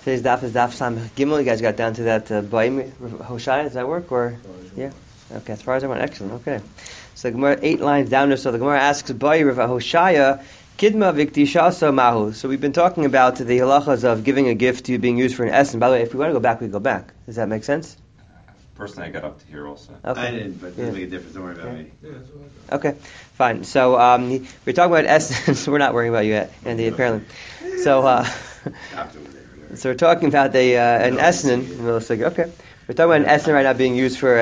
Today's daf is daf Sam Gimel. You guys got down to that Baim Hoshaya. Does that work? Or yeah, okay. As far as I went, excellent. Okay, so the Gemara 8 lines down there. So the Gemara asks Baim Rav Hoshaya Kidma Viktishaso Mahu. So we've been talking about the halachas of giving a gift to being used for an essence. By the way, if we want to go back, we go back. Does that make sense? Personally, I got up to here also. Okay. I didn't, but it doesn't make a difference. Don't worry about me. Okay, fine. So we're talking about essence. We're not worrying about you yet, Andy, apparently. So so we're talking about an esnin. Okay, we're talking about an esnin right now being used for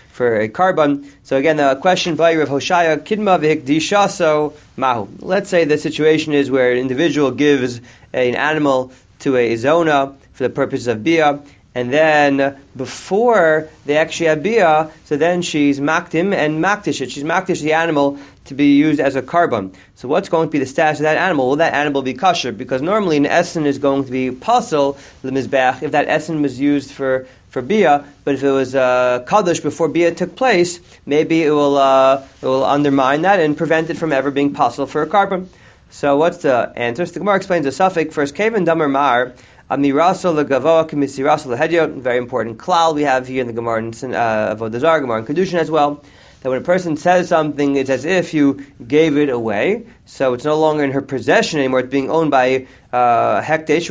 a carbon. So again, the question by Rav Hoshaya Kidma V'Hikdishaso Mahu. Let's say the situation is where an individual gives an animal to a zona for the purposes of bia. And then before they actually have bia, so then she's maktim and maktish it. She's maktish the animal to be used as a carbon. So what's going to be the status of that animal? Will that animal be kosher? Because normally an essen is going to be pasul the mizbech if that essen was used for bia. But if it was kadosh before bia took place, maybe it will undermine that and prevent it from ever being pasul for a carbon. So what's the answer? So the Gemara explains the suffix first. Kaven damar mar. Amiraso legavoa k'misiraso lehedyo. Very important klal we have here in the Gemara in Avodah Zarah, Gemara in Kedushin as well. That when a person says something, it's as if you gave it away. So it's no longer in her possession anymore. It's being owned by hekdesh,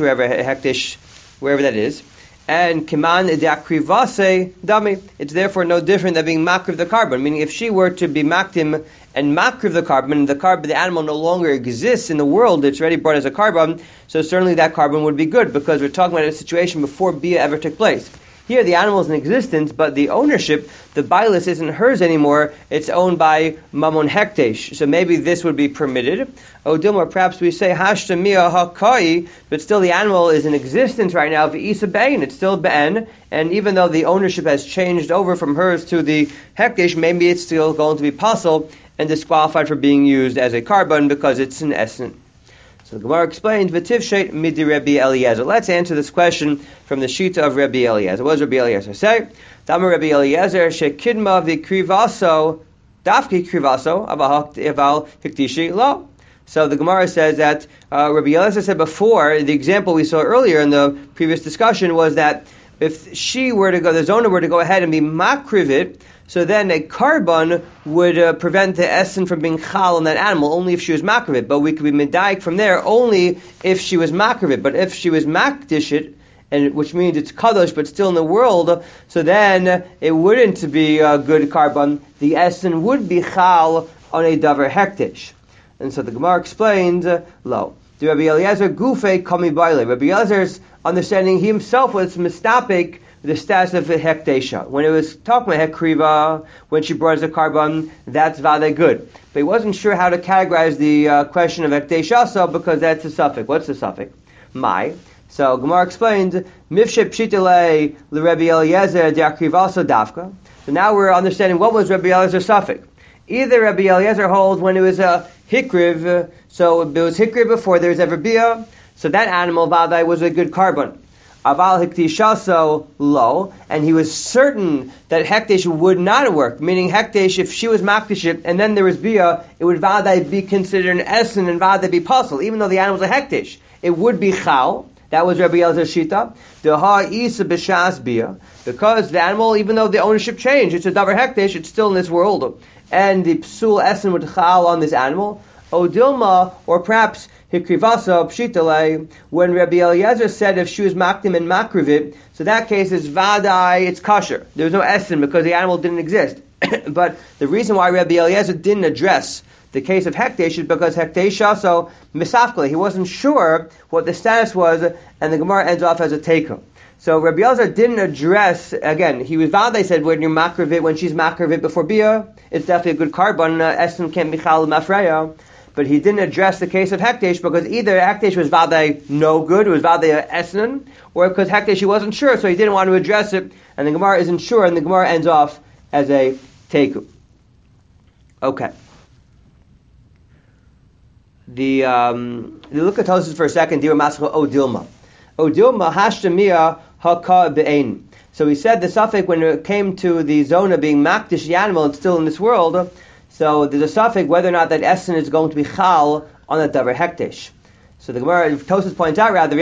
wherever that is. And kiman idakrivase dami. It's therefore no different than being makriv the carbon. Meaning, if she were to be maktim and makriv the carbon, the animal no longer exists in the world. It's already brought as a carbon. So certainly that carbon would be good because we're talking about a situation before bia ever took place. Here the animal is in existence, but the ownership, the bilis, isn't hers anymore. It's owned by Mamon Hektesh. So maybe this would be permitted. Odilma, perhaps we say Hashtamia Hakai, but still the animal is in existence right now. V'isa Bein, it's still Ben, and even though the ownership has changed over from hers to the Hektesh, maybe it's still going to be pasul and disqualified for being used as a carbon because it's an essence. So the Gemara explains, "V'tivshet midi Rabbi Eliezer." Let's answer this question from the shita of Rabbi Eliezer. What does Rabbi Eliezer say? Damar Rabbi Eliezer shekidma v'krivaso dafki krivaso aval hiktishi lo. So the Gemara says that Rabbi Eliezer said before, the example we saw earlier in the previous discussion was that if she were to go, the zona were to go ahead and be makrivit, so then a carbon would prevent the essen from being chal on that animal, only if she was makrivit. But we could be medaik from there only if she was makrivit. But if she was makdishit, and which means it's kadosh but still in the world, so then it wouldn't be a good carbon. The essen would be chal on a davar hektish. And so the Gemara explains, lo. The Rabbi Eliezer gufe kami baile. Rabbi Eliezer's understanding, he himself was mistapik the status of the hekdesha. When it was talking about hekriva, when she brought as a carbon, that's vade good. But he wasn't sure how to categorize the question of hekdesha, so because that's a suffix. What's the suffix? Mai. So Gemara explains, mifshe pshitele l'Rebbe Eliezer de'akrivaso dafka. So now we're understanding what was Rabbi Eliezer's suffix. Either Rabbi Eliezer holds when it was a hikriv, so it was hikriv before there was ever bia, so that animal vadai was a good carbon. Aval hiktishaso lo, and he was certain that hekdesh would not work. Meaning hekdesh, if she was makdishit and then there was bia, it would vadai be considered an essen and vadai be pasul, even though the animal was a hekdesh. It would be chal. That was Rabbi Elazar's shita. The ha isa b'shas bia, because the animal, even though the ownership changed, it's a davar hekdesh, it's still in this world, and the psul essen would chal on this animal. Odilma, or perhaps hikrivasa pshitale, when Rabbi Eliezer said if she was makdim and makrivit, so that case is vadai, it's kosher. There's no essen because the animal didn't exist. But the reason why Rabbi Eliezer didn't address the case of hekdesh is because hekdesha, so misafkali, he wasn't sure what the status was, and the Gemara ends off as a teiko. So Rabbi Eliezer didn't address, again, he was vadai said when you're makrivit, when she's makrivit before bia, it's definitely a good carbon, essen can't be chal mafreya. But he didn't address the case of hekdesh because either hekdesh was vadai no good, it was vadai esnen, or because hekdesh he wasn't sure, so he didn't want to address it, and the Gemara isn't sure, and the Gemara ends off as a teku. Okay. The look at Tosis for a second. Dira Mascha Odilma. Odilma Hashtamia Haka Be'ain. So he said the suffix when it came to the zona being makdish the animal, it's still in this world. So there's a suffix whether or not that essen is going to be chal on the davar hekdesh. So the Gemara, Tosfos points out rather,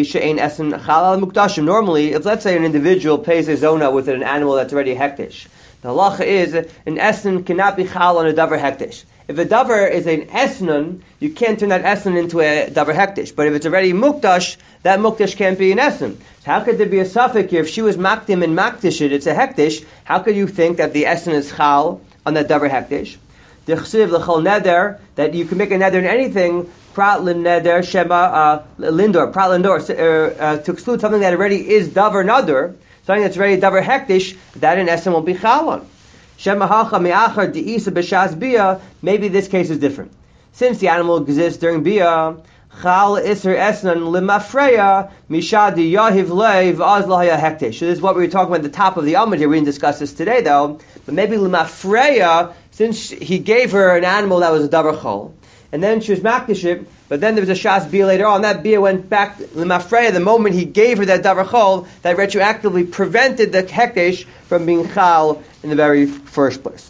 normally, if let's say an individual pays a zona with an animal that's already hektish, the halacha is an esnon cannot be chal on a davar hektish. If a davar is an esnon, you can't turn that esnon into a davar hektish. But if it's already mukdash, that mukdash can't be an esnon. So how could there be a suffix here? If she was makdim and makdish it's a hektish, how could you think that the esnon is chal on that davar hektish? The chsiv l'chol neder, that you can make a neder in anything, prat neder shema lindor, prat lindor, to exclude something that already is davar nader, something that's already davar hektish, that in essence won't be chal on. Shema hacha me'achar de'isa b'shas bia, maybe this case is different. Since the animal exists during bia, chal iser esnan limafreya mishad yahiv leiv az lahaya hektish. So this is what we were talking about at the top of the Amud here. We didn't discuss this today though, but maybe limafreya, since he gave her an animal that was a davar chol, and then she was makdishit, but then there was a shas bia later on. That bia went back limafreya the moment he gave her that davar chol, that retroactively prevented the hektish from being chal in the very first place.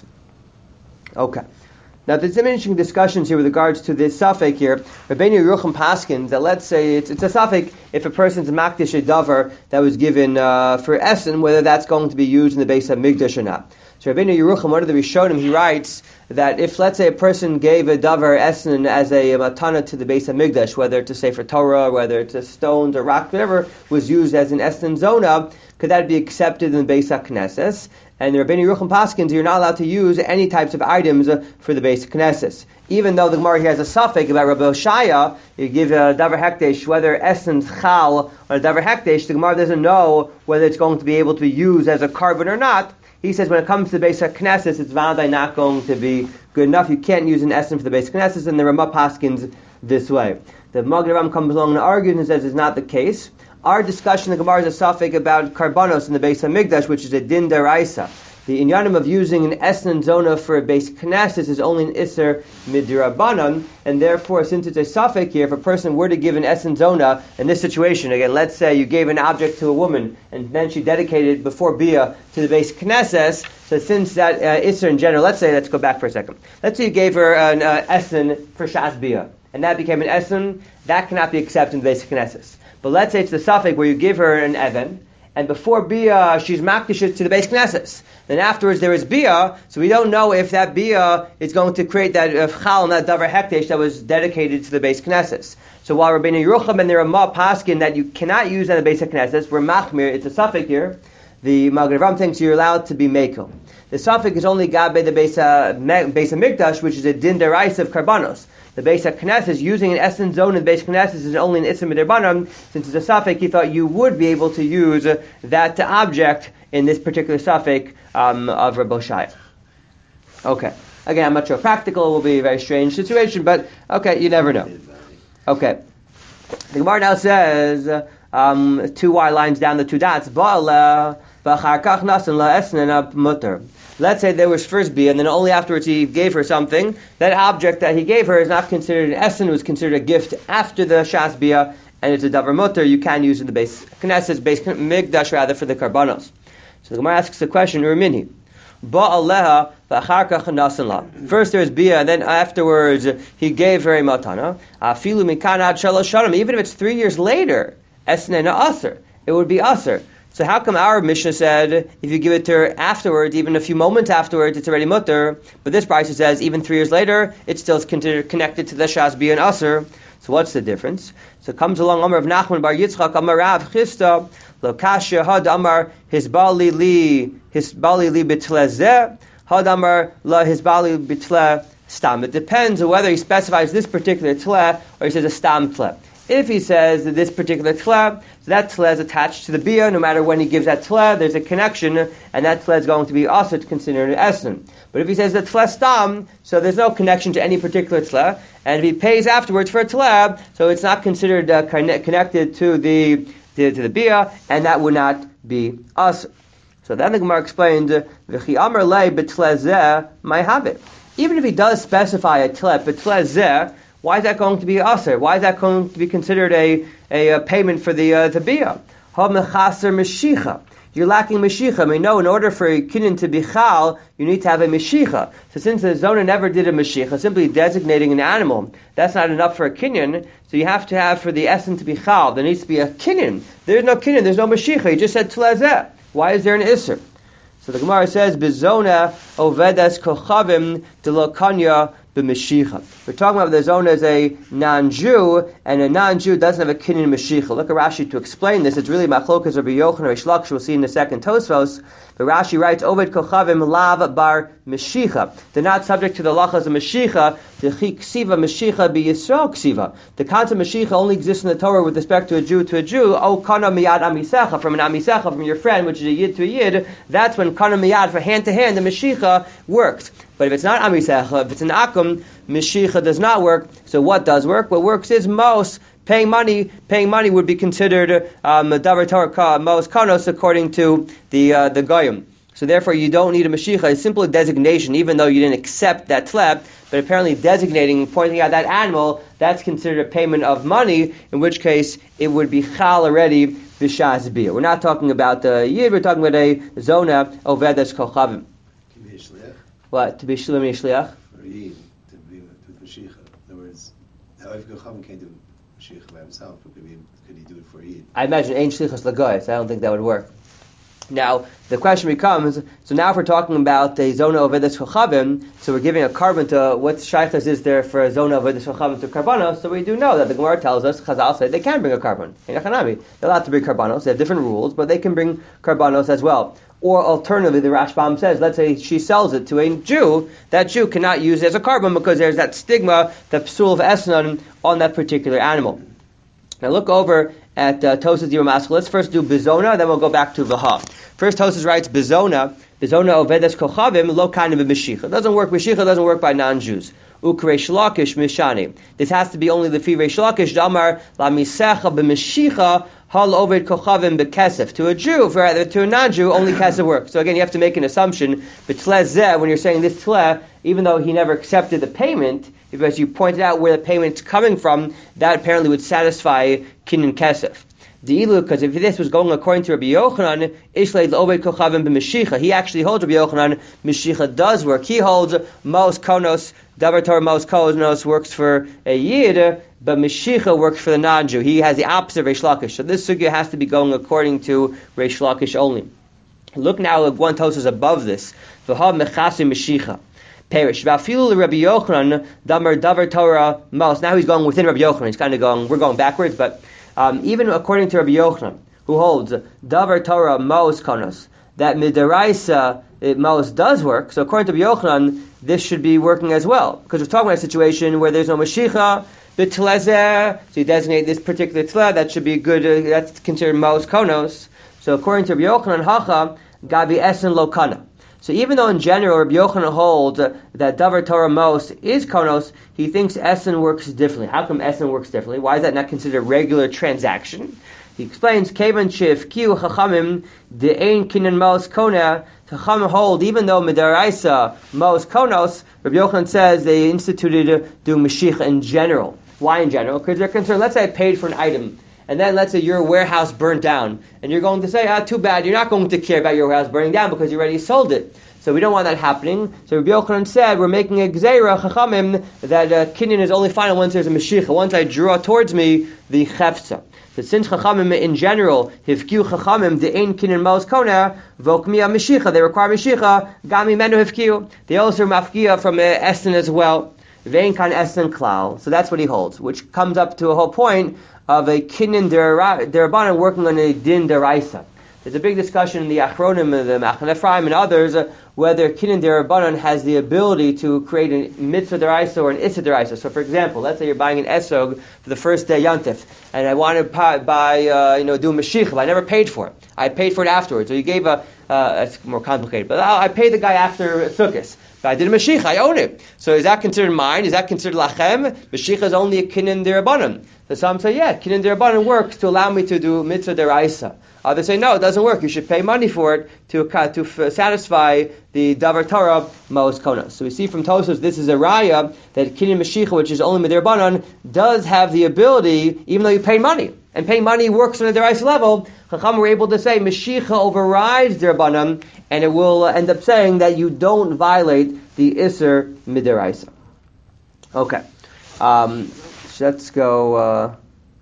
Okay. Now there's some interesting discussions here with regards to this suffix here. Rabbeinu Yerucham paskins that let's say it's a suffix if a person's makdish a davar that was given for essen, whether that's going to be used in the Beis HaMikdash or not. So Rabbeinu Yerucham, one of the Rishonim, he writes that if, let's say, a person gave a davar essen as a matana to the Beis HaMikdash, whether it's a Sefer Torah, whether it's a stones or rock, whatever was used as an essen zona, could that be accepted in the Beis HaKnesses? And the Rabbeinu Yerucham paskins, you're not allowed to use any types of items for the Beis HaKnesses. Even though the Gemara here has a suffix about Rabbi Oshaya, you give a davar hekdesh, whether essence chal or a davar hekdesh, the Gemara doesn't know whether it's going to be able to be used as a carbon or not. He says when it comes to the Beis HaKnesses, it's validly not going to be good enough. You can't use an essence for the Beis HaKnesses, and the Ramah paskins this way. The Magen Avraham comes along and argues and says it's not the case. Our discussion in the Gemara is a suffix about karbanos in the Beis HaMikdash, which is a din deraisa. The inyanim of using an esnan zona for a Beis Knesses is only an iser midirabanan, and therefore, since it's a suffix here, if a person were to give an esnan zona in this situation, again, let's say you gave an object to a woman, and then she dedicated before bia to the Beis Knesses, so since that iser in general, let's go back for a second. Let's say you gave her an esnan for shas bia, and that became an esnan, that cannot be accepted in the Beis Knesses. But let's say it's the suffix where you give her an even, and before bia she's makdish to the Beis Knesses. Then afterwards there is bia, so we don't know if that bia is going to create that chal and that davar hekdesh that was dedicated to the Beis Knesses. So while Rabbeinu Yerucham and the Ramah paskin that you cannot use that in the Beis Knesses, we're machmir, it's a suffix here. The Magen Avraham thinks you're allowed to be mekel. The suffix is only gabe the Beis HaMikdash, which is a din deraisa of karbanos. The Beis HaKnesses, using an essence zone in the Beis HaKnesses is only an Isser Midirbanan. Since it's a suffix, he thought you would be able to use that object in this particular suffix of Rabbi Oshaya. Okay. Again, I'm not sure practical. It will be a very strange situation, but okay, you never know. Okay. The Gemara now says, 2 Y lines down the 2 dots, let's say there was first bia, and then only afterwards he gave her something. That object that he gave her is not considered an essen, it was considered a gift after the shas bia, and it's a davar mutter. You can use it in the Beis Knesses, Beis Mikdash rather, for the karbanos. So the Gemara asks the question, Urmini, ba'aleha v'acharkach nasan la. First there's bia, and then afterwards he gave her a matana. Afilu mikan ad shalosh shanim. Even if it's 3 years later, essen and aser, it would be aser. So how come our Mishnah said if you give it to her afterwards, even a few moments afterwards, it's already mutter? But this Brisa says even 3 years later, it's still connected to the shas bia and aser. So what's the difference? So it comes along Amar of Nachman bar Yitzchak Amar Rav Chisda lo kasher had Amar hisbali li bitle zeh had Amar la hisbali bitle stam. It depends on whether he specifies this particular tle or he says a stam tle. If he says that this particular tle, so that tle is attached to the bia, no matter when he gives that tle, there's a connection, and that tle is going to be also considered an essen. But if he says that tle stam, so there's no connection to any particular tle, and if he pays afterwards for a tle, so it's not considered connected to the bia, and that would not be us. So then the Gemara explained, "V'chi amar lei betle zeh may have it." Even if he does specify a tle, betle zeh, why is that going to be aser? Why is that going to be considered a payment for the bia? Ha mechaser meshicha. You're lacking meshicha. We know in order for a kinyan to be chal, you need to have a meshicha. So since the zona never did a meshicha, simply designating an animal, that's not enough for a kinyan. So you have to have for the essen to be chal. There needs to be a kinyan. There's no kinyan. There's no meshicha. You just said tlezeh. Why is there an isser? So the Gemara says, "Bizona ovedas kochavim delokanya b'meshicha." We're talking about the zona as a non-Jew, and a non-Jew doesn't have a kinyan meshicha. Look at Rashi to explain this. It's really machlokas Rabbi Yochanan Reish Lakish. We'll see in the second Tosfos. But Rashi writes, "Oved kochavim lav bar meshicha." They're not subject to the lachas of meshicha. The ksiva meshicha be Yisrael ksiva. The concept of meshicha only exists in the Torah with respect to a Jew to a Jew. Oh, kana miyad amisecha, from an amisecha, from your friend, which is a yid to a yid. That's when kana miyad, for hand to hand, the meshicha works. But if it's not amisecha, if it's an akum, meshicha does not work. So what does work? What works is mos. Paying money would be considered davar Torah mos kanos according to the goyim. So therefore, you don't need a meshicha. It's simply a designation, even though you didn't accept that tleb. But apparently, designating, pointing out that animal, that's considered a payment of money. In which case, it would be chal already b'shas biyah. We're not talking about the yid. We're talking about a zona ovedas kochavim. What to be shliach? For yid to be with meshicha. In other words, how if kochavim can't do meshicha by himself, but could he do it for yid? I imagine ain't shlichus lagoy, so I don't think that would work. Now, the question becomes, so now if we're talking about a zona ovedas kochavim, so we're giving a carbon to, what shaychus is there for a zona ovedas kochavim to karbanos, so we do know that the Gemara tells us, Chazal said, they can bring a carbon. They're allowed to bring karbanos, they have different rules, but they can bring karbanos as well. Or alternatively, the Rashbam says, let's say she sells it to a Jew, that Jew cannot use it as a carbon because there's that stigma, the psul of esnan, on that particular animal. Now look over at Tosas Yom Maskal. Let's first do Bizona, then we'll go back to Vaha. First Tosas writes Bizona ovedas kochavim lo kind of a meshicha. Meshicha doesn't work by non-Jews. Ukreish Lakish mishani. This has to be only the fi Reish Lakish damar la misecha b'meshicha hal oved kochavim bekesef. To a Jew, to a non-Jew, only kesef works. So again, you have to make an assumption. But tlezeh, when you're saying this tleh, even though he never accepted the payment, because you pointed out where the payment's coming from, that apparently would satisfy kinyan kesef. Because if this was going according to Rabbi Yochanan, Ishleit l'oved kochavim b'meshicha, he actually holds Rabbi Yochanan, meshicha does work. He holds mos konos, davar Torah mos konos works for a yid, but meshicha works for the non-Jew. He has the opposite of Reish Lakish. So this sugya has to be going according to Reish Lakish only. Look now at one Tosas above this. V'ha mechasim meshicha. Perish. V'afilu Rabbi Yochanan damar davar Torah mos. Now he's going within Rabbi Yochanan. He's kind of going, we're going backwards, but even according to Rabbi Yochanan, who holds davar Torah mos konos, that midaraisa mos does work. So according to Rabbi Yochanan, this should be working as well, because we're talking about a situation where there's no meshicha, the tlezeh, so you designate this particular tleh, that should be good. That's considered mos konos. So according to Rabbi Yochanan, hacha gabi esen lokana. So even though in general Rabbi Yochanan holds that davar Torah mos is konos, he thinks Essen works differently. How come Essen works differently? Why is that not considered a regular transaction? He explains, Kevan shif kiu chachamim de'ein kinan mos kona. Chachamim hold, even though midaraisa mos konos, Rabbi Yochanan says they instituted doing mashiach in general. Why in general? Because they're concerned, let's say I paid for an item, and then let's say your warehouse burnt down, and you're going to say, too bad, you're not going to care about your warehouse burning down because you already sold it. So we don't want that happening. So Rabbi Yochanan said, we're making a gzeira, chachamim, that kinyan is only final once there's a meshicha. Once I draw towards me the chefza. So since chachamim in general, hifkiu chachamim, the ein kinyan mos kona, vokmiya meshicha, they require meshicha, gami menu hifkiu. They also mafkiya from Essen as well. Vein kan Essen klal. So that's what he holds, which comes up to a whole point of a kinyan derabanan working on a din deraisa. There's a big discussion in the Achronim, the Machane Ephraim, and others, whether kinyan derabanan has the ability to create a mitzvah deraisa or an issa deraisa. So, for example, let's say you're buying an esog for the first day Yantif, and I want to buy, do mashiach, but I never paid for it. I paid for it afterwards. So you gave it's more complicated, but I paid the guy after Sukkot. But I did a mashiach, I own it. So is that considered mine? Is that considered lachem? Mashiach is only a kinyan derabanan. So some say, yeah, kinyan derabanan works to allow me to do mitzvah deraisa. Others say, no, it doesn't work. You should pay money for it to satisfy the davar Torah mos konos. So we see from Tosfos, this is a raya that kinyan mashiach, which is only midirabanan, does have the ability, even though you pay money. and paying money works on a deraisa level, Chacham were able to say Mashicha overrides Derabanan, and it will end up saying that you don't violate the Isser Mideraisa. Okay. So let's go.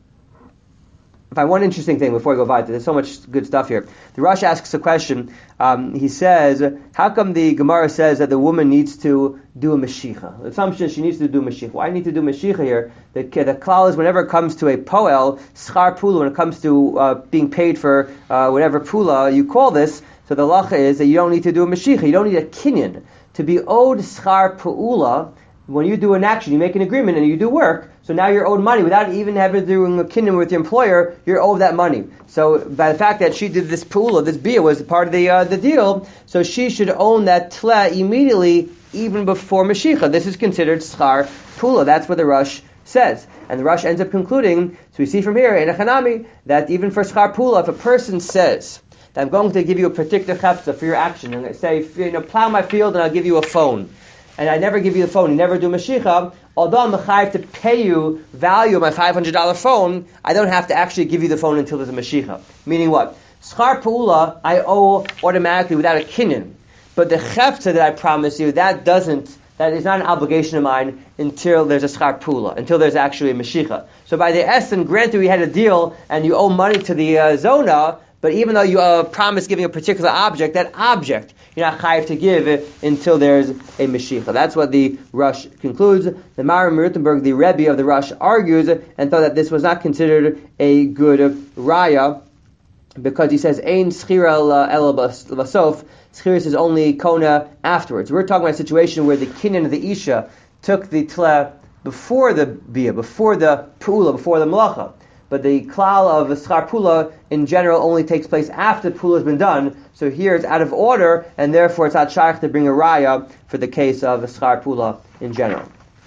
I find one interesting thing before I go weiter. There's so much good stuff here. The Rosh asks a question. He says, how come the Gemara says that the woman needs to do a Mashicha? The assumption is she needs to do Mashicha. Why need to do Mashicha here? The klal is whenever it comes to a poel, schar pula, when it comes to being paid for whatever pula you call this, so the lacha is that you don't need to do a Mashicha. You don't need a kinyan. To be owed schar pula, when you do an action, you make an agreement and you do work, so now you're owed money without even having to do a kinyan with your employer. You're owed that money. So by the fact that she did this pula, this bia was part of the deal, so she should own that tle immediately, even before Mashicha. This is considered schar pula. That's what the Rosh says. And the Rosh ends up concluding, so we see from here in a Hanami, that even for schar pula, if a person says that I'm going to give you a particular chefza for your action, and say, plow my field and I'll give you a phone, and I never give you the phone, you never do Mashicha, although I'm chayav to pay you value of my $500 phone, I don't have to actually give you the phone until there's a Mashicha. Meaning what? Schar Pa'ula, I owe automatically without a kinyan. But the chefza that I promise you, that is not an obligation of mine until there's a schar pula, until there's actually a Mashicha. So by the essence, granted we had a deal and you owe money to the zona, but even though you promised giving a particular object, that object you're not chayav to give until there's a Mashicha. That's what the Rosh concludes. The Maharam Rutenberg, the Rebbe of the Rosh, argues and thought that this was not considered a good raya, because he says, Ein schira el basof, schiris is only kona afterwards. We're talking about a situation where the kinyan of the Isha took the tle before the bia, before the pula, before the malacha. But the klal of the schar pula in general only takes place after the pula has been done. So here it's out of order, and therefore it's not shaykh to bring a raya for the case of the schar pula in general.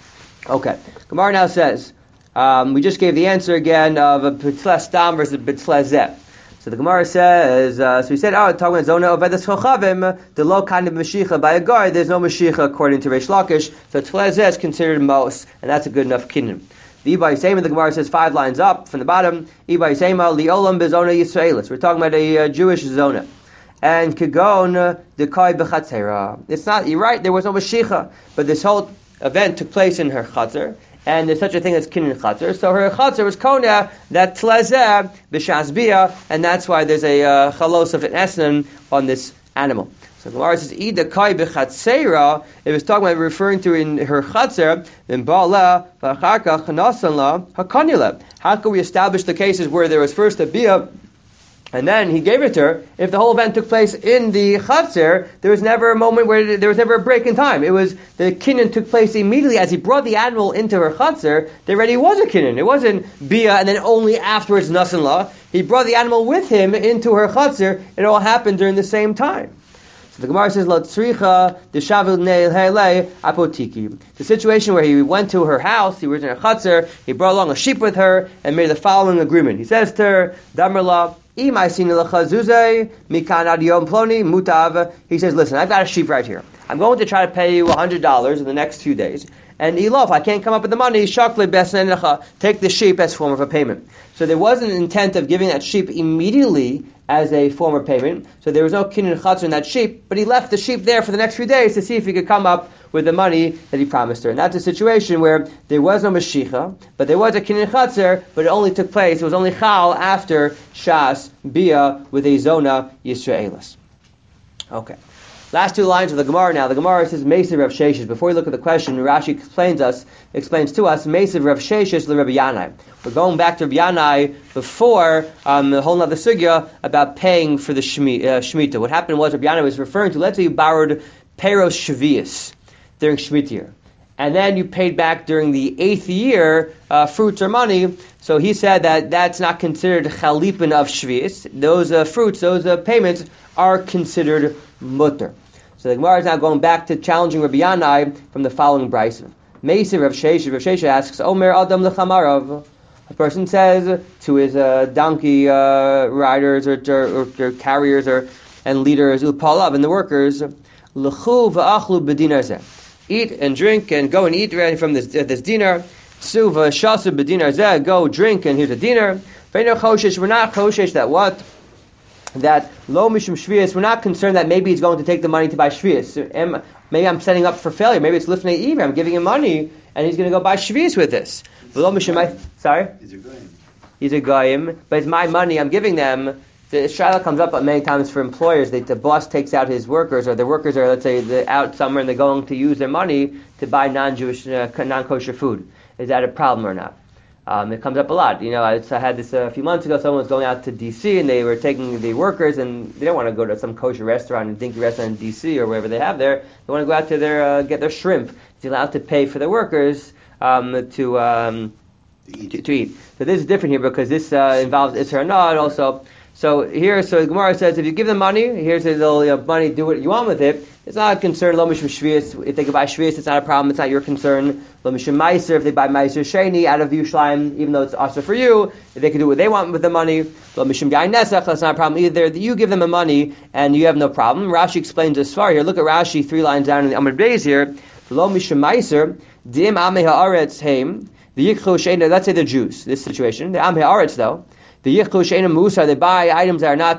Okay, Gemara now says, we just gave the answer again of a b'tzla stam versus b'tzla zeh. So the Gemara says, so we said, talking about zona of vedas chochavim, the low kind of mashicha by a guard, there's no mashicha according to Reish Lakish, so tzla zeh is considered mos, and that's a good enough kinyan. The Iba Yisema, the Gemara says 5 lines up from the bottom. Iba Yisema liolam bezona Yisraelis. We're talking about a Jewish zona. And kagon dekai bechatzera. It's not. You're right. There was no mashicha, but this whole event took place in her chatzer, and there's such a thing as kinyan chatzer. So her chatzer was kona that tlezeh b'shas bia, and that's why there's a chalos of an esnan on this animal. So the Gemara says, "Ida kai bechatzera." It was talking about referring to in her chatzer. Then ba'ala v'acharka chanasan la hakanila. How can we establish the cases where there was first a bia and then he gave it to her? If the whole event took place in the chatzer, there was never a moment where there was never a break in time. It was the kinyan took place immediately as he brought the animal into her chatzer. There already was a kinyan. It wasn't bia and then only afterwards nasan la. He brought the animal with him into her chatzer. It all happened during the same time. So the Gemara says, "Lo tzricha deshavil neil hele apotiki." The situation where he went to her house, he was in her chatzer, he brought along a sheep with her, and made the following agreement. He says to her, "Damerla, imay sinelacha zuzay mikan ad yom ploni mutav." He says, "Listen, I've got a sheep right here. I'm going to try to pay you $100 in the next few days. And Elof, I can't come up with the money, shakli besnenecha, take the sheep as form of a payment." So there was an intent of giving that sheep immediately as a form of payment. So there was no kinyan chatzar in that sheep, but he left the sheep there for the next few days to see if he could come up with the money that he promised her. And that's a situation where there was no mashicha, but there was a kinyan chatzar, but it only took place, it was only chal after shas bia with a zona Yisraelis. Okay. Last 2 lines of the Gemara now. The Gemara says, Mesiv Rav Sheshes. Before we look at the question, Rashi explains to us, Mesiv Rav Sheshes le Rabbi Yanai. We're going back to Rabbi Yanai before the whole other sugya about paying for the Shemitah. What happened was Rabbi Yanai was referring to, let's say you borrowed Peros Shavias during Shemitah year, and then you paid back during the 8th year fruits or money. So he said that that's not considered chalipin of Shavias. Those fruits, those payments are considered mutter. So the Gemara is now going back to challenging Rabbi Yanai from the following brisa. Meisiv Rav Sheshes. Rav Sheshes asks, Omer Adam lechamarav. A person says to his donkey riders or carriers and leaders, upalav, and the workers, lechu v'achlu b'dinar zeh. Eat and drink and go and eat from this dinar. Tzu v'shasu b'dinar zeh. Go drink and here's a dinar. We're not choshesh that what? That lo mishum shvius, we're not concerned that maybe he's going to take the money to buy shvius. Maybe I'm setting up for failure. Maybe it's lifnei iver. I'm giving him money, and he's going to go buy shvius with this. Sorry? He's a goyim, but it's my money. I'm giving them. The shaila comes up many times for employers that the boss takes out his workers, or the workers are, let's say, they're out somewhere and they're going to use their money to buy non-Jewish, non-kosher food. Is that a problem or not? It comes up a lot. I had this a few months ago. Someone was going out to D.C. and they were taking the workers, and they don't want to go to some kosher restaurant, a dinky restaurant in D.C. or wherever they have there. They want to go out to their get their shrimp. They're allowed to pay for their workers to eat. So this is different here because this involves Isser Hanah also. So the Gemara says, if you give them money, here's a little money, do what you want with it. It's not a concern, lo mishum shvius. If they can buy shvius, it's not a problem, it's not your concern. Lo mishum meiser, if they buy meiser sheni out of Yerushalayim, even though it's also for you, if they can do what they want with the money. Lo mishum yain nesach, that's not a problem either. You give them the money, and you have no problem. Rashi explains this far here. Look at Rashi 3 lines down in the Amud Beis here. Lo mishum meiser, dim amei haaretz heim, the yikchu sheni, let's say the Jews, this situation. The amei haaretz though, the yichlu she'ena musar, they buy items that are not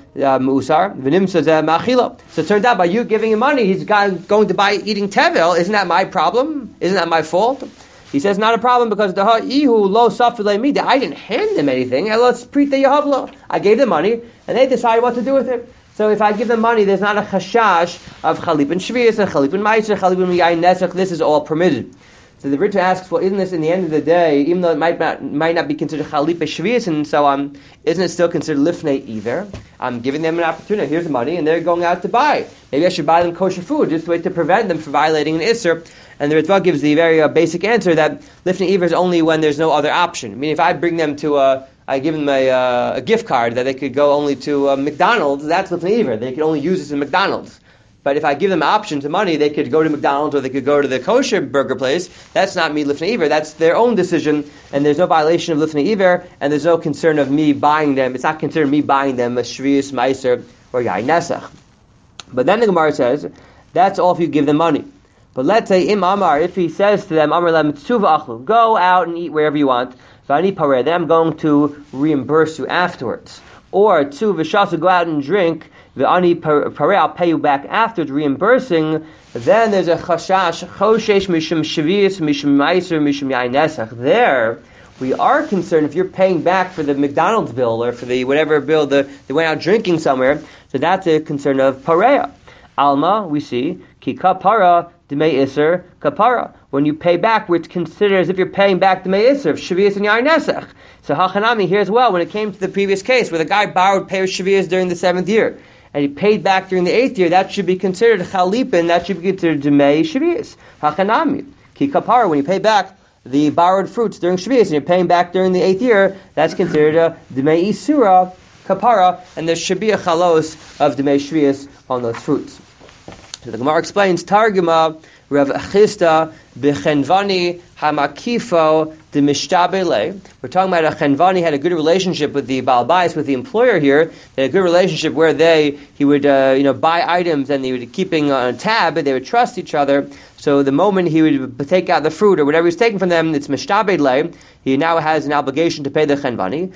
musar. V'nimsa zeh ma'achila. So it turns out by you giving him money, he's going to buy eating tevel. Isn't that my problem? Isn't that my fault? He says not a problem because the ha'ihu lo safilei mida. I didn't hand them anything. Let's preet the yahavlo. I gave them money, and they decided what to do with it. So if I give them money, there's not a chashash of chalip and shvius and chalip and meiser, chalip and yain nesach. This is all permitted. So the Ritva asks, well, isn't this in the end of the day, even though it might not be considered chalip shvius and so on, isn't it still considered lifnei iver? I'm giving them an opportunity. Here's the money, and they're going out to buy. Maybe I should buy them kosher food, just a way to prevent them from violating an isser. And the Ritva gives the very basic answer that lifnei iver is only when there's no other option. I mean, if I bring them to I give them a gift card that they could go only to McDonald's, that's lifnei iver. They could only use this in McDonald's. But if I give them options of money, they could go to McDonald's or they could go to the kosher burger place. That's not me lifnei iver. That's their own decision, and there's no violation of lifnei iver, and there's no concern of me buying them. It's not considered me buying them a shvius, meiser, or yain nesach. But then the Gemara says, that's all if you give them money. But let's say im amar, if he says to them, amar lem tzuva achlu, go out and eat wherever you want. V'ani pareh, then I'm going to reimburse you afterwards. Or tzuva shasu, go out and drink. The ani pareh, I'll pay you back afterwards, reimbursing. Then there's a chashash, choshesh mishum shvius, mishum meiser, mishum yain nesach. There, we are concerned if you're paying back for the McDonald's bill or for the whatever bill they went out drinking somewhere. So that's a concern of pareh. Alma, we see ki kapara d'mei iser kapara. When you pay back, it's considered as if you're paying back d'mei iser, shvius and yain nesach. So hachanami here as well. When it came to the previous case where the guy borrowed pay shvius during the 7th year, and he paid back during the 8th year, that should be considered chalipin, that should be considered demei shvius. Hachanami. Ki kapara, when you pay back the borrowed fruits during shvius, and you're paying back during the 8th year, that's considered a demei isura, kapara, and there should be a chalos of demei shvius on those fruits. So the Gemara explains, Targuma, Rav Achista, B'chenvani hamakifo de mishtabele. We're talking about a chenvani had a good relationship with the Baal Bais, with the employer here. They had a good relationship where he would buy items and they would keeping on a tab, and they would trust each other. So the moment he would take out the fruit or whatever he's taking from them, it's mishtabele. He now has an obligation to pay the chenvani.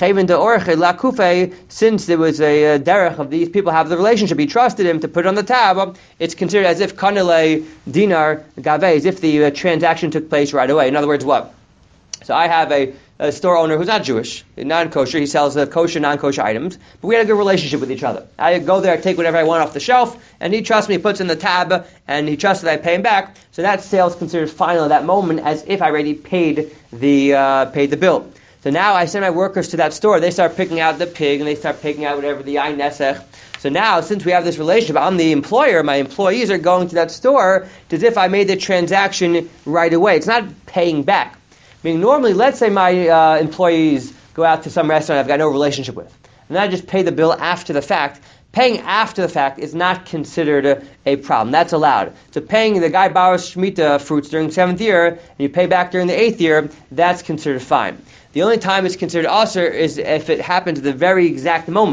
Since there was a derech of these people have the relationship, he trusted him to put it on the tab. It's considered as if kanele dinar gave, as if the transaction took place right away. In other words, what? So I have a store owner who's not Jewish, non-kosher. He sells kosher, non-kosher items, but we had a good relationship with each other. I go there, I take whatever I want off the shelf, and he trusts me, puts in the tab, and he trusts that I pay him back. So that sale is considered final at that moment, as if I already paid the bill. So now I send my workers to that store. They start picking out the pig, and they start picking out whatever the yain nesach. So now, since we have this relationship, I'm the employer, my employees are going to that store. It's as if I made the transaction right away. It's not paying back. Meaning normally, let's say my employees go out to some restaurant I've got no relationship with, and I just pay the bill after the fact. Paying after the fact is not considered a problem. That's allowed. So paying, the guy borrows Shemitah fruits during the 7th year, and you pay back during the 8th year, that's considered fine. The only time it's considered asur is if it happens at the very exact moment.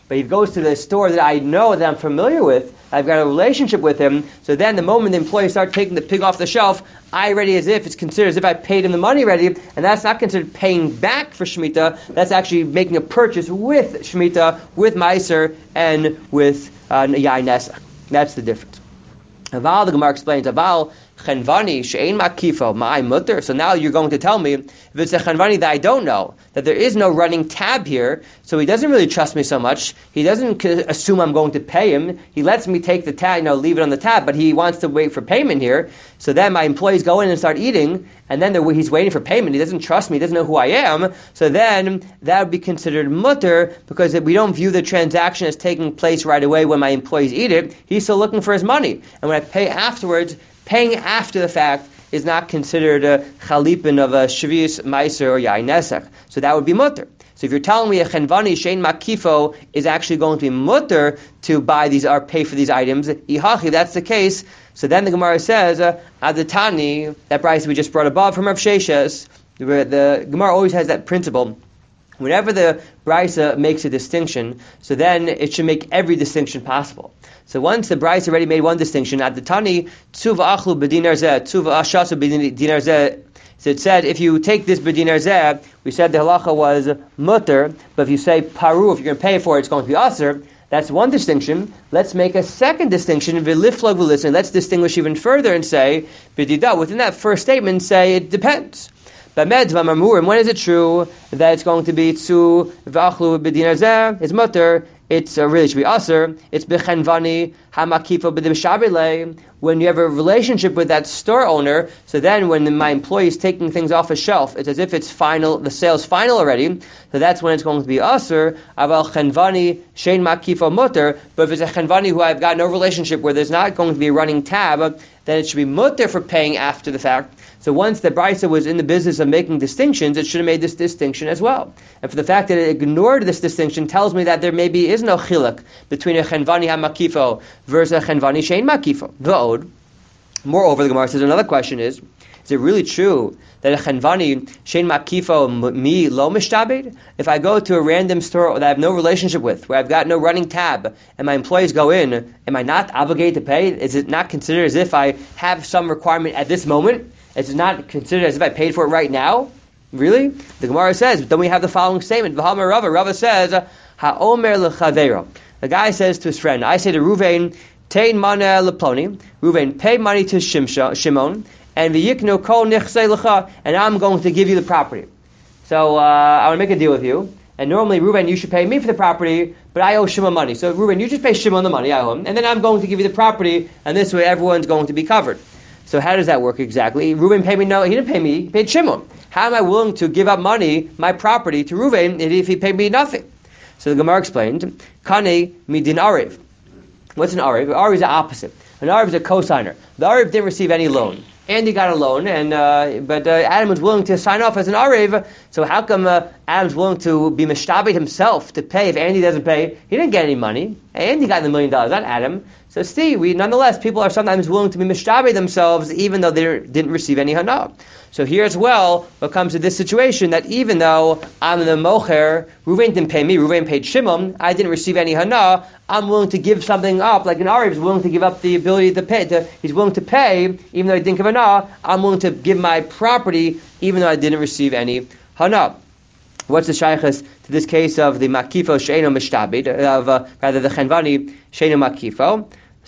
But he goes to the store that I know, that I'm familiar with, I've got a relationship with him, so then the moment the employees start taking the pig off the shelf, I already, it's considered as if I paid him the money already, and that's not considered paying back for Shemitah, that's actually making a purchase with Shemitah, with Meiser, and with Yain Nesach. That's the difference. Aval, the Gemara explains, Aval Chenvani she'ein makifo ma'ay mutter. So now you're going to tell me, if it's a Chenvani that I don't know, that there is no running tab here, so he doesn't really trust me so much. He doesn't assume I'm going to pay him. He lets me take the tab, leave it on the tab, but he wants to wait for payment here. So then my employees go in and start eating, and then he's waiting for payment. He doesn't trust me. He doesn't know who I am. So then that would be considered mutter, because we don't view the transaction as taking place right away when my employees eat it. He's still looking for his money. And when I pay afterwards, paying after the fact is not considered a chalipin of a shvius, meiser, or yain nesach. So that would be mutter. So if you're telling me a chenvani shein makifo is actually going to be mutter to buy these or pay for these items, ihachi, that's the case. So then the Gemara says, adatani, that price we just brought above from Rav Sheshes, the Gemara always has that principle. Whenever the Brisa makes a distinction, so then it should make every distinction possible. So once the Brisa already made one distinction, at the Tani, tzuva achlu b'dinar zeh, tzuva ashasu b'dinar zeh. So it said, if you take this b'dinar zeh, we said the halacha was mutter, but if you say paru, if you're going to pay for it, it's going to be aser. That's one distinction. Let's make a second distinction, v'liflag v'listen. Let's distinguish even further and say, b'dida, within that first statement, say it depends. And when is it true that it's going to be tzu v'achlu b'dinar zeh? It's mutter. It's really should be aser. It's bechenvani hamakifo b'dibshabile. When you have a relationship with that store owner, so then when my employee is taking things off a shelf, it's as if it's final. The sale's final already. So that's when it's going to be aser. Aval chenvani shein makifo mutter. But if it's a chenvani who I've got no relationship where there's not going to be a running tab, then it should be mutter for paying after the fact. So once the Brisa was in the business of making distinctions, it should have made this distinction as well. And for the fact that it ignored this distinction tells me that there maybe is no chiluk between a chenvani hamakifo versus a chenvani shein makifo. V'od. Moreover, the Gemara says another question is it really true that a chenvani shein makifo mi lo mishtabed? If I go to a random store that I have no relationship with, where I've got no running tab, and my employees go in, am I not obligated to pay? Is it not considered as if I have some requirement at this moment? It's not considered as if I paid for it right now? Really? The Gemara says, then we have the following statement. V'hamar Rava. Rava says, ha'omer l'chavero. The guy says to his friend, I say to Ruvain, tein mana leploni. Ruvain, pay money to Shimon, and v'yiknu kol nichsei l'cha, and I'm going to give you the property. So, I want to make a deal with you. And normally, Ruvain, you should pay me for the property, but I owe Shimon money. So, Ruvain, you just pay Shimon the money, I owe him, and then I'm going to give you the property, and this way everyone's going to be covered. So how does that work exactly? Reuven paid me? No, he didn't pay me. He paid Shimon. How am I willing to give up money, my property, to Reuven if he paid me nothing? So the Gemara explained, Kane midin ariv. What's an ariv? An ariv is the opposite. An ariv is a cosigner. The ariv didn't receive any loan. Andy got a loan, but Adam was willing to sign off as an ariv. So how come Adam's willing to be mishtabed himself to pay if Andy doesn't pay? He didn't get any money. Andy got the $1 million, not Adam. So nonetheless, people are sometimes willing to be mishtabed themselves even though they didn't receive any hana. So here as well, what comes to this situation that even though I'm the mocher, Reuven didn't pay me, Reuven paid Shimon, I didn't receive any hana, I'm willing to give something up, like an Ariv is willing to give up the ability to pay, he's willing to pay, even though he didn't give hana, I'm willing to give my property, even though I didn't receive any hana. What's the shaykhs to this case of the makifo she'eno mishtabed, rather the chenvani she'eno makifo?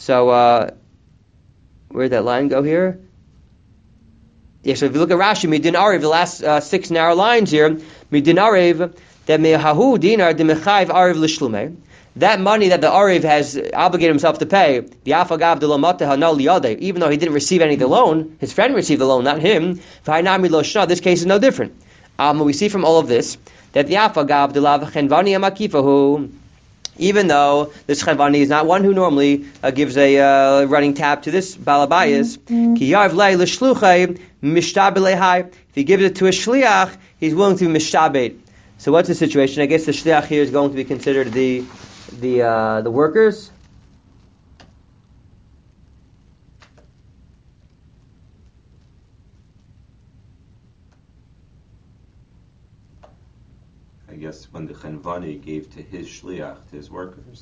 So, where'd that line go here? Yeah, so if you look at Rashi, midin ariv, the last 6 narrow lines here, midin ariv, that mehahu dinar de mechayiv ariv l'shlume. That money that the ariv has obligated himself to pay, the afagav de lomate hanal liyadeh, even though he didn't receive any of the loan, his friend received the loan, not him. V'hainami lo shna. This case is no different. We see from all of this that the afagav de la chenvani amakifahu, even though this chenvani is not one who normally gives a running tap to this balabayas, ki yarv lei l'shluchai mishtabelehai. If he gives it to a shliach, he's willing to be mishtabed. So what's the situation? I guess the shliach here is going to be considered the workers. I guess when the Chenvani gave to his shliach, to his workers.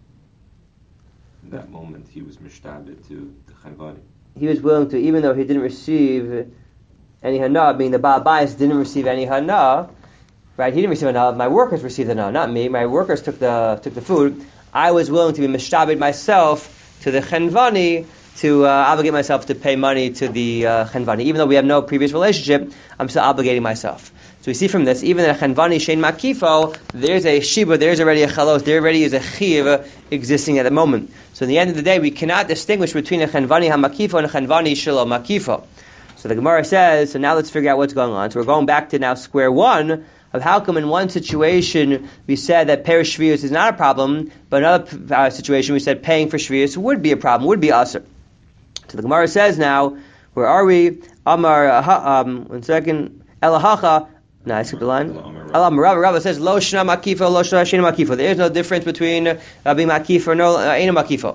In that moment, he was mishtabed to the Chenvani. He was willing to, even though he didn't receive any hana, being the Baal Bayis didn't receive any hana, right? He didn't receive hana. My workers received the hana, not me. My workers took the food. I was willing to be mishtabed myself to the Chenvani to obligate myself to pay money to the Chenvani. Even though we have no previous relationship, I'm still obligating myself. So we see from this, even in a Chenvani Shein Makifo, there's a Shiba, there's already a Chalos, there already is a Chiv existing at the moment. So in the end of the day, we cannot distinguish between a Chenvani HaMakifo and a Chenvani Shelo Makifo. So the Gemara says, so now let's figure out what's going on. So we're going back to now square one of how come in one situation we said that Perish Shvius is not a problem, but another situation we said paying for Shvius would be a problem, would be Asr. So the Gemara says now, where are we? Amar, one second, Elahacha, no, I skipped the line. Rava says, Lo Shna Makifo, Lo Shna Shina Makifo. There is no difference between being Makifo or no Aina Makifo.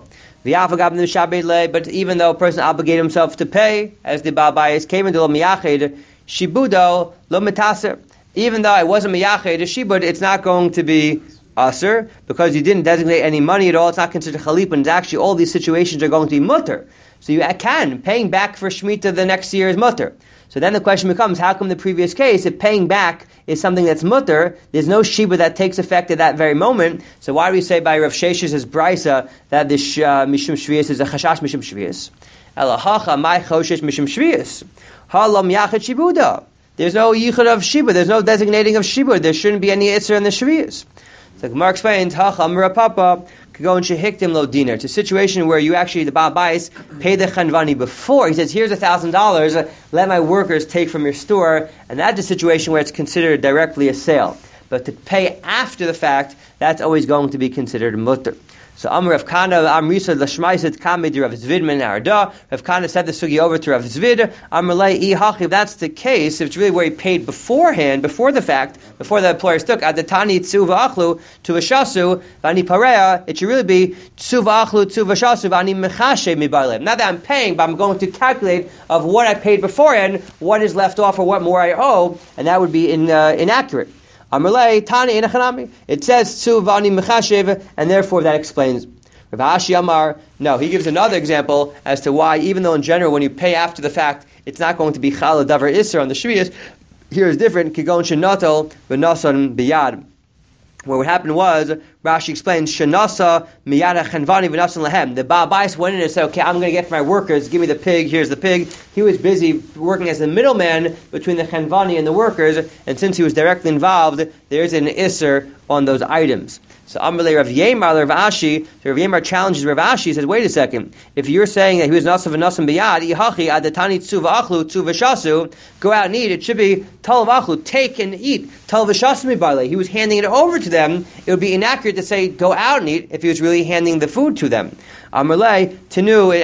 But even though a person obligated himself to pay, as the Baal Bayis came into Lo Miyached, Shibudo, Lo Metaser. Even though I wasn't Miyached, Shibud, it's not going to be Aser, because you didn't designate any money at all. It's not considered Chalip, and actually all these situations are going to be Mutter. So you can, paying back for Shemitah the next year is Mutter. So then the question becomes, how come the previous case, if paying back is something that's mutter, there's no shiba that takes effect at that very moment, so why do we say by Rav Shesh's Brisa that this Mishum Shvius is a Chashash Mishum Shvius? Elahacha mai choshesh Mishum Shvius. Halam yachid shibuda. There's no yichud of shiba, there's no designating of shiba, there shouldn't be any itzer in the Shvius. So Gemara explains, Hacham Rapapa, Kagon Shehiktim Lo Dinar. It's a situation where you actually, the Baal Bayis, pay the Chenvani before. He says, here's $1,000, let my workers take from your store. And that's a situation where it's considered directly a sale. But to pay after the fact, that's always going to be considered mutter. So Amr Rav Kana, Amrisa Lashmaiset Kamid Rav Zvid Min Arda. Rav Kana said the sugi over to Rav Zvid. Amr Lei Ihach. If that's the case, if it's really where he paid beforehand, before the fact, before the employers took Adatani Tzu V'Achlu Tu Vashasu Vani Pareya, it should really be Tzu V'Achlu Tu Vashasu Vani Mechashe Mibarlev. Not that I'm paying, but I'm going to calculate of what I paid beforehand, what is left off, or what more I owe, and that would be inaccurate. Amalei Tani Enachanami. It says Tzu Vani Mechashev, and therefore that explains. Rav Ashi Amar, no, he gives another example as to why, even though in general when you pay after the fact, it's not going to be Chala Davar Isser on the Shvius. Here is different. Kigon Shenatal V'Nasan Biyad. What happened was, Rashi explains, Shanasa Miyada Chenvani V'Nasan Lahem. The Baal Bayis went in and said, okay, I'm going to get for my workers, give me the pig, here's the pig. He was busy working as the middleman between the Chenvani and the workers, and since he was directly involved, there's an Isser on those items. So Amalei Rav Yemar, Rav Ashi, Rav Yemar challenges Rav Ashi, he says, wait a second, if you're saying that he was Nasa V'Nasan Biyad, Ihachi Adatani Tzu V'Achlu Tzu V'Shasu, go out and eat, it should be Tal V'Achlu, take and eat, Tal V'Shasu Mibarle. He was handing it over to them. It would be inaccurate to say, go out and eat, if he was really handing the food to them. Amalei, Tenu,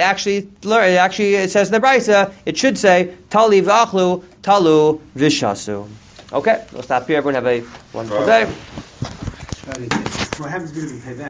it says in the Brisa, it should say, Tali V'Achlu, Talu V'Shasu. Okay, we'll stop here. Everyone have a wonderful day. What happens if we pay back?